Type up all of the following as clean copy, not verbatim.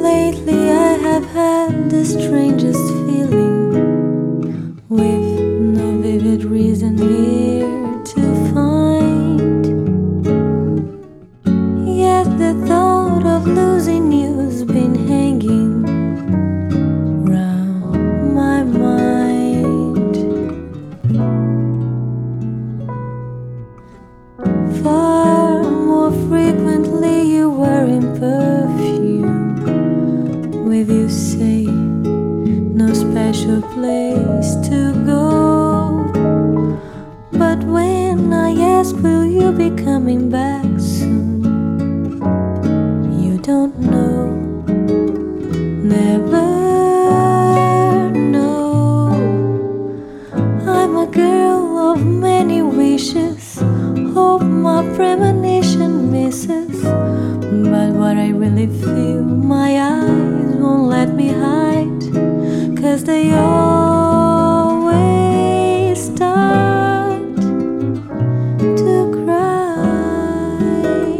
Lately I have had the strangest feeling, with no vivid reason here to find. Yet the thought of losing you's been hanging round my mind. Far more frequently you were in perfume, with you say no special place to go. But when I ask will you be coming back soon, you don't know, never know. I'm a girl of many wishes, hope my premonition misses. But what I really feel, my eyes won't let me hide, 'cause they always start to cry.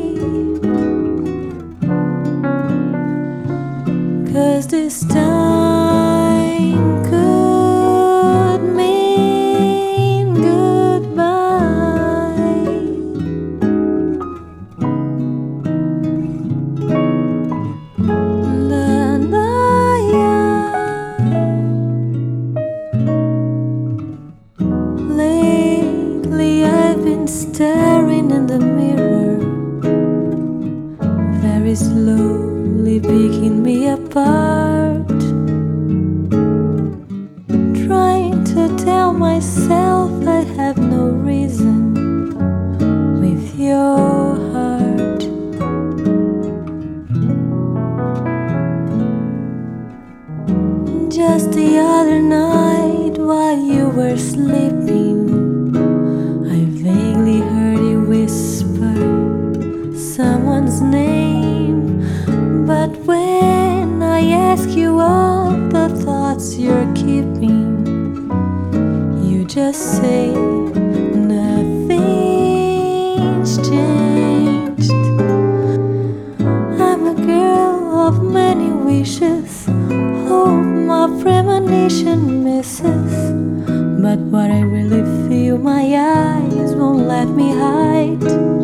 'Cause this time could mean goodbye. Lately I've been staring in the mirror, very slowly picking me apart, trying to tell myself I have no reason with your heart. Just the other night while you were sleeping, I vaguely heard you whisper someone's name. But when I ask you all the thoughts you're keeping, you just say nothing's changed. I'm a girl of many wishes, hope my premonition misses. But what I really feel, my eyes won't let me hide.